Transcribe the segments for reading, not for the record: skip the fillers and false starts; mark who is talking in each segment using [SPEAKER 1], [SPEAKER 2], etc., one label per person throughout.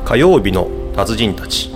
[SPEAKER 1] 火曜日の達人たち。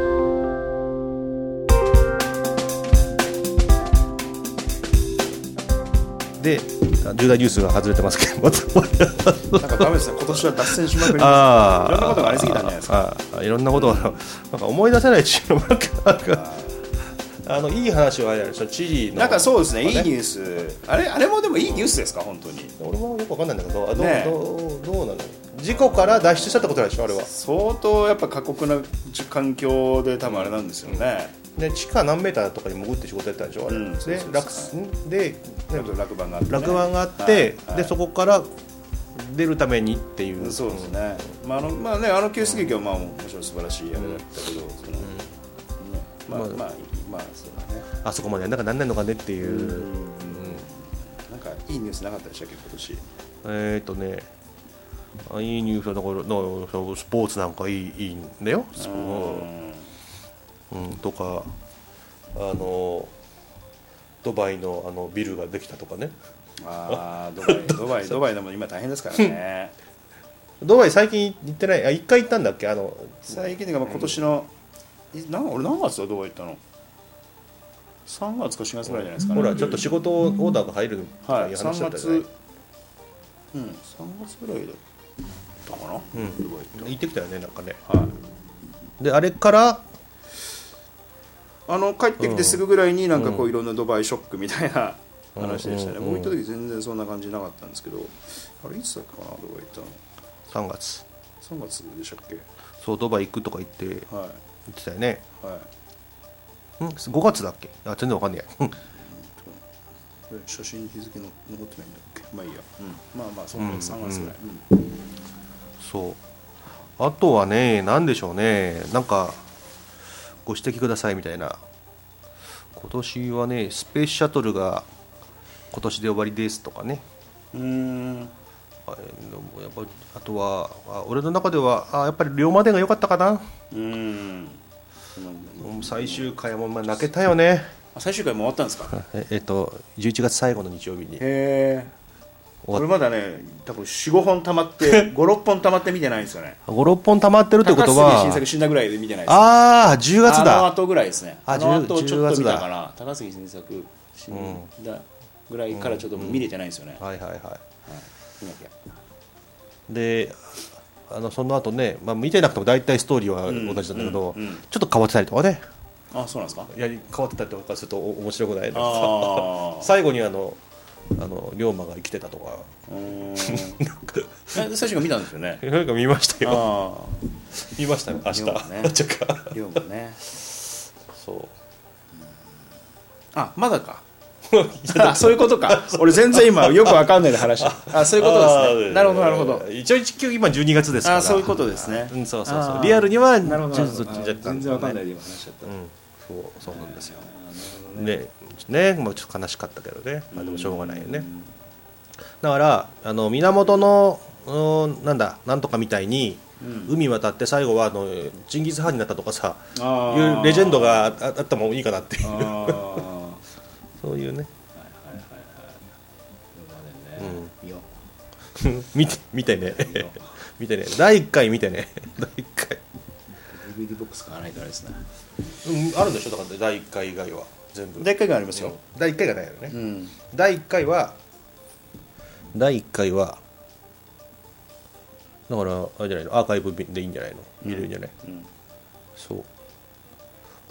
[SPEAKER 1] で、重大ニュースが外れてますけど、
[SPEAKER 2] なんかダメですね、今年は脱線しまくります。いろんなことがありすぎたんじゃないですか。
[SPEAKER 1] いろんなことがなんか思い出せないチームばっかいい話はあれでしょ、知事の
[SPEAKER 2] なんかそうですね、いいニュース、あれもでもいいニュースですか、本当に。
[SPEAKER 1] 俺もよくわかんないんだけど、
[SPEAKER 2] ね、
[SPEAKER 1] どうなの、事故から脱出したってことでしょ、あれは。
[SPEAKER 2] 相当やっぱ過酷な環境で多分あれなんですよね。
[SPEAKER 1] で地下何メーターとかに潜って仕事やったんでしょ、あれ。で
[SPEAKER 2] 落盤があって、
[SPEAKER 1] 落盤があって、でそこから出るためにっていう。
[SPEAKER 2] そうですね。まあね、救出劇はまあもちろん素晴らしいあれだったけど、まあそうだね。
[SPEAKER 1] あそこまでなんかなんないのかねっていう。
[SPEAKER 2] なんかいいニュースなかったでしたっけ、今年。
[SPEAKER 1] いいニュースだからスポーツなんかいいんだよ。とかドバイのビルができたとかね。
[SPEAKER 2] ドバイでも今大変ですからね。
[SPEAKER 1] ドバイ最近行ってない？一回行ったんだっけ？
[SPEAKER 2] 最近というか今年の俺何月だドバイ行ったの？3月か4月ぐらいじゃないですかね。
[SPEAKER 1] ほらちょっと仕事オーダーが入るとかいう話だったじゃない。
[SPEAKER 2] 3月ぐらいだったかな。
[SPEAKER 1] 行ってきたよね、なんかね。であれから
[SPEAKER 2] 帰ってきてすぐぐらいになんかこういろんなドバイショックみたいな話でしたね。僕行った時全然そんな感じなかったんですけど、あれいつだっけかな、ドバイ行ったの。
[SPEAKER 1] 3月
[SPEAKER 2] でしたっけ。
[SPEAKER 1] そう、ドバイ行くとか言ってたよね。5月だっけ。全然わかんないや。
[SPEAKER 2] 写真日付残ってないんだっけ。まあいいや。まあその3月ぐらい。
[SPEAKER 1] そう、あとはね、なんでしょうね、なんかご指摘くださいみたいな。今年はね、スペースシャトルが今年で終わりですとかね。やっぱあとは俺の中ではやっぱり龍馬伝が良かったかな。最終回も泣けたよね。
[SPEAKER 2] 最終回も終わったんですか。
[SPEAKER 1] 11月最後の日曜日に。
[SPEAKER 2] 俺まだね、多分 4,5 本溜まって5,6 本溜まって見てないんですよね。
[SPEAKER 1] 5,6 本溜まってるってことは、
[SPEAKER 2] 高杉晋作死んだぐらいで見てないです。
[SPEAKER 1] 10月だ。
[SPEAKER 2] あの後ぐらいですね。あの後ちょっと見たかな。高杉晋作死んだぐらいからちょっと見れてないんですよね。
[SPEAKER 1] でその後ね、見てなくても大体ストーリーは同じなんだけど、ちょっと変わってたりとかね。
[SPEAKER 2] そうなんですか。
[SPEAKER 1] 変わってたりとかすると面白くない？最後に龍馬が生きてたとか。
[SPEAKER 2] 最初が見たんですよね。
[SPEAKER 1] なんか見ましたよ。見ましたよ、明日。
[SPEAKER 2] 龍馬ね。
[SPEAKER 1] そう。
[SPEAKER 2] まだか。そういうことか。俺全然今よくわかんないで話。そういうことですね。なるほど。
[SPEAKER 1] 一応今12月ですから。
[SPEAKER 2] そういうことですね。
[SPEAKER 1] そう。リアルには全
[SPEAKER 2] 然わかんないで今話しちゃった。
[SPEAKER 1] そうなんですよ。ね、もうちょっと悲しかったけどね。でもしょうがないよね。だから源のなんとかみたいに海渡って最後はチンギス・ハンになったとかさ、いうレジェンドがあったもいいかなっていう。そういうね。見てね。第1回見てね。第1回。
[SPEAKER 2] DVD ボックス買わないとあれですね。
[SPEAKER 1] あるんでしょ、だから第1回以外は全部。
[SPEAKER 2] 第1回がありますよ。
[SPEAKER 1] 第1回がないよね。第1回はだからあれじゃないの、アーカイブでいいんじゃないの、見れるんじゃない。そう。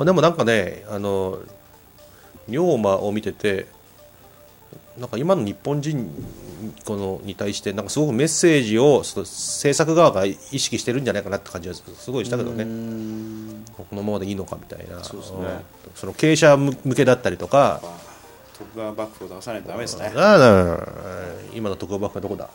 [SPEAKER 1] でもなんかね、龍馬を見てて、なんか今の日本人に対してなんかすごくメッセージを制作側が意識してるんじゃないかなって感じはすごいしたけどね。このままでいいのかみたいな。そうですね。その経営者向けだったりとか。
[SPEAKER 2] 徳川幕府を出さないとダメですね。
[SPEAKER 1] 今の徳川幕府はどこだ。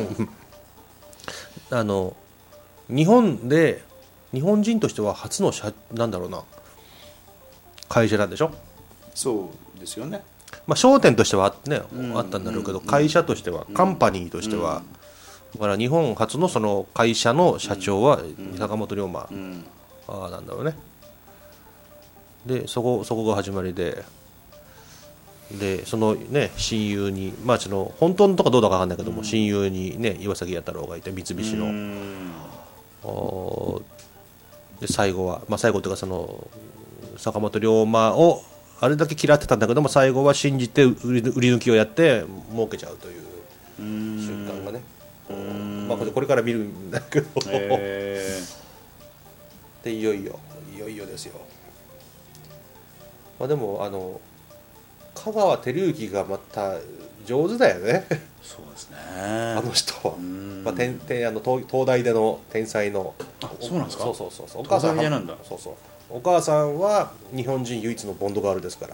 [SPEAKER 1] 日本人としては初のなんだろうな、会社なんでしょ。
[SPEAKER 2] そうですよね。
[SPEAKER 1] 商店としてはね、あったんだろうけど、会社としては、カンパニーとしては、だから日本初のその会社の社長は坂本龍馬なんだろうね。でそこが始まりで、そのね親友に、その本当のとかどうだか分かんないけども、親友にね岩崎弥太郎がいて、三菱ので最後は、最後というかその坂本龍馬をあれだけ嫌ってたんだけども、最後は信じて売り抜きをやって儲けちゃうという瞬間がね、これから見るんだけど、でいよいよですよ。でも香川照之がまた上手だよね。
[SPEAKER 2] そうですね、
[SPEAKER 1] あの人は、東大での天才の。
[SPEAKER 2] そうなんですか。
[SPEAKER 1] そうお母さん
[SPEAKER 2] なんだ。
[SPEAKER 1] お母さんは日本人唯一のボンドガールですから。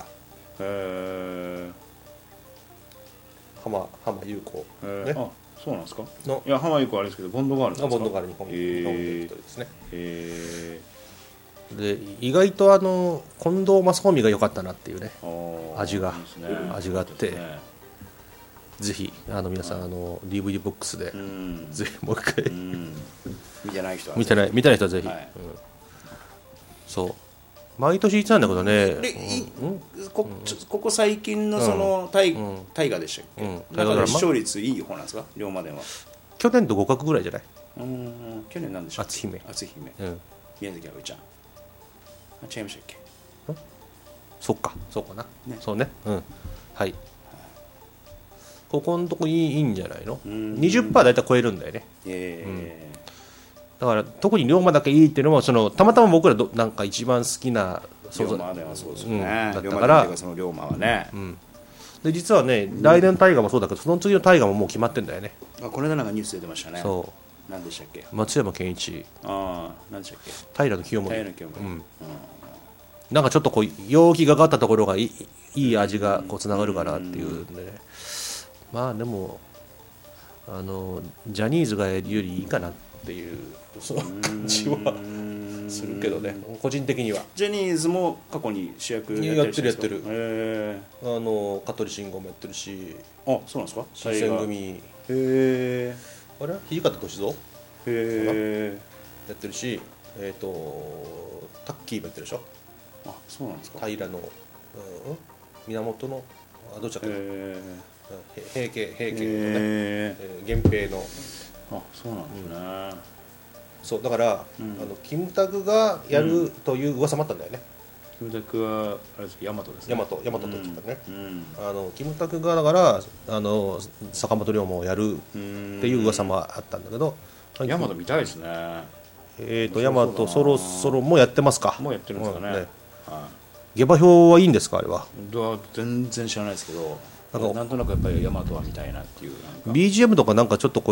[SPEAKER 1] 浜優子、ね。
[SPEAKER 2] あ、そうなんですか。いや、浜優子はあれですけど、ボンドガールなんですか。
[SPEAKER 1] ボンドガール日本の人ですね。で意外と近藤正臣が良かったなっていうね、味があって、ぜひ皆さんDVD ボックスでぜひもう一回
[SPEAKER 2] 見てない人は
[SPEAKER 1] 見てない人はぜひ、そう毎年言ってたんだけどね。
[SPEAKER 2] ここ最近のその大河でしたっけ、中で視聴率いい方なんですか、龍馬伝は。
[SPEAKER 1] 去年と互角ぐらいじゃない？
[SPEAKER 2] 去年なんでしょう。
[SPEAKER 1] 篤姫、
[SPEAKER 2] 宮崎あおいちゃん、違いましたっけ。
[SPEAKER 1] そうかな、そうね、はい。ここのとこいいんじゃないの。20% だいたい超えるんだよね。だから特に龍馬だけいいっていうのはたまたま僕らなんか一番好きな
[SPEAKER 2] 龍馬ではそうですよね、
[SPEAKER 1] だったから、
[SPEAKER 2] その龍馬はね、
[SPEAKER 1] で実はね、来年の大河もそうだけど、その次の大河ももう決まってんだよね。
[SPEAKER 2] これでなんかニュース出てましたね。
[SPEAKER 1] そう、
[SPEAKER 2] 何でしたっけ。
[SPEAKER 1] 松山ケンイチ、
[SPEAKER 2] 何でしたっけ。
[SPEAKER 1] 平清盛、なんかちょっと陽気がかったところがいい味がつながるかなっていうんでね。でもジャニーズがやるよりいいかなっていうその感じはするけどね、個人的には。
[SPEAKER 2] ジャニーズも過去に主役
[SPEAKER 1] やってる香取慎吾もやってるし。
[SPEAKER 2] あ、そうなんですか。
[SPEAKER 1] 新選組、あれ土方歳三やってるし、タッキーもやってるでしょ。
[SPEAKER 2] あ、そうなんですか。
[SPEAKER 1] 平の源のどっちだっけ、平家のね、源平の。
[SPEAKER 2] あ、そうなんですね。
[SPEAKER 1] そうだから、キムタクがやるという噂もあったんだよね。
[SPEAKER 2] キムタクはあれです、大和ですね。
[SPEAKER 1] 大和と言ったね。キムタクがだから坂本龍馬をやるっていう噂もあったんだけど、
[SPEAKER 2] 大和見たいですね。
[SPEAKER 1] 大和そろそろもうやってますか。
[SPEAKER 2] もうやってるんですかね。
[SPEAKER 1] 下馬評はいいんですか、あれは。
[SPEAKER 2] 全然知らないですけど、なんとなくやっぱり大和は見たいなっていう。
[SPEAKER 1] BGM とかなんかちょっと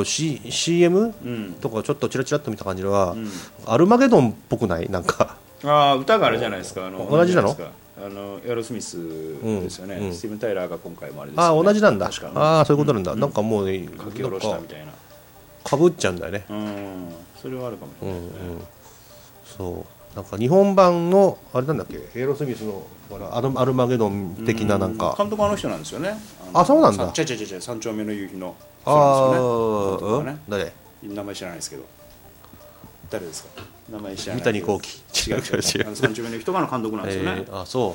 [SPEAKER 1] CM とかちょっとチラチラっと見た感じでは、アルマゲドンっぽくない？なんか
[SPEAKER 2] 歌があるじゃないですか。
[SPEAKER 1] 同じなの？
[SPEAKER 2] エアロスミスですよね。スティーブン・タイラーが今回もあれですよね。
[SPEAKER 1] 同じなんだ。そういうことなんだ。なんかもうね、
[SPEAKER 2] 書き下ろしたみたいな。
[SPEAKER 1] かぶっちゃうんだよね。
[SPEAKER 2] それはあるかもしれないですね。
[SPEAKER 1] そうなんか日本版のあれなんだっけ、エアロスミスのアルマゲドン的ななんか
[SPEAKER 2] 監督はあの人なんですよね。
[SPEAKER 1] そうなんだ。
[SPEAKER 2] 三丁目の夕日の
[SPEAKER 1] 人なんですよね。誰？
[SPEAKER 2] 名前知らないですけど。誰ですか。名前知らない。
[SPEAKER 1] 三谷幸喜。
[SPEAKER 2] 違う。三丁目の人が監督なんですよね。
[SPEAKER 1] そう。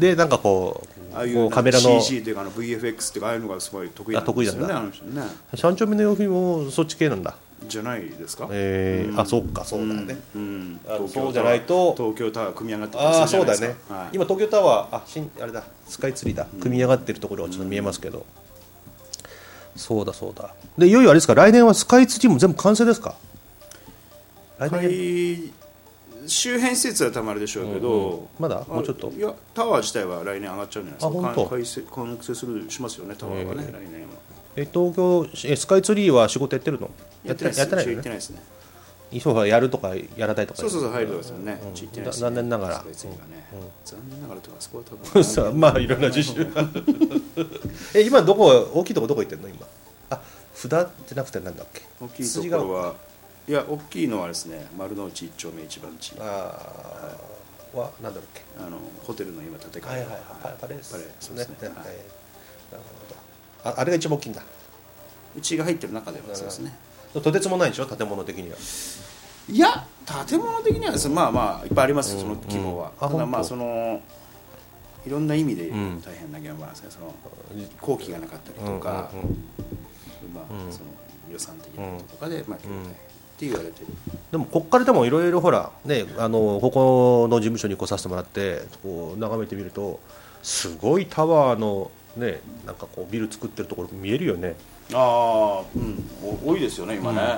[SPEAKER 1] でなんか
[SPEAKER 2] ああいう
[SPEAKER 1] カメラの
[SPEAKER 2] CG というかVFX っていうかああいうのがすごい得意なんですよね。あの人ね。
[SPEAKER 1] 三丁目の夕日もそっち系なんだ。
[SPEAKER 2] じゃないですか。
[SPEAKER 1] そうか、そうだよね。
[SPEAKER 2] そう
[SPEAKER 1] じゃないと
[SPEAKER 2] 東京タワー組み上がってます。
[SPEAKER 1] そうだよね。今東京タワーあれだ、スカイツリーだ、組み上がってるところがちょっと見えますけど。そうだ。でいよいよあれですか、来年はスカイツリーも全部完成ですか。
[SPEAKER 2] 来年周辺施設はたまるでしょうけど、
[SPEAKER 1] まだもうちょっと。
[SPEAKER 2] いや、タワー自体は来年上がっちゃうんじゃないですか。
[SPEAKER 1] 本当。
[SPEAKER 2] 完成しますよね、タワーはね、来年は。
[SPEAKER 1] 東京スカイツリーは仕事やってるの？
[SPEAKER 2] やってないですね。
[SPEAKER 1] 衣装はやるとかやらないとか。
[SPEAKER 2] そう入るとかですよね。
[SPEAKER 1] 残念ながら。
[SPEAKER 2] 残念ながらとかそこは多分。
[SPEAKER 1] まあいろんな自習が。今大きいとこどこ行ってんの今？札じゃなくてなんだっけ？
[SPEAKER 2] 大きいところは。いや、大きいのはですね、丸の内1丁目1番地
[SPEAKER 1] はなんだっけ、
[SPEAKER 2] ホテルの今建て替え、
[SPEAKER 1] パレス
[SPEAKER 2] そうですね。なる
[SPEAKER 1] ほど。あれが一番大きいんだ。
[SPEAKER 2] うちが入ってる中ではそうですね。
[SPEAKER 1] とてつもないでしょ、建物的には。
[SPEAKER 2] いや、建物的にはですね、まあいっぱいありますよ、その規模は。ただまあいろんな意味で大変な現場なんですね。その工期がなかったりとか、その予算的なこととかでまあ結構大変。 言われてる。
[SPEAKER 1] でもこっからでもいろいろほらね、ここの事務所に来させてもらってこう眺めてみるとすごいタワーのね、なんかこうビル作ってるところ見えるよね。
[SPEAKER 2] ああ、うん、多いですよね今ね、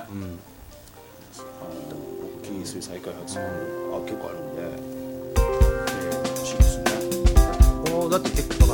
[SPEAKER 2] 大きい水再開発結構あるんで、欲しいですね。
[SPEAKER 1] だって結構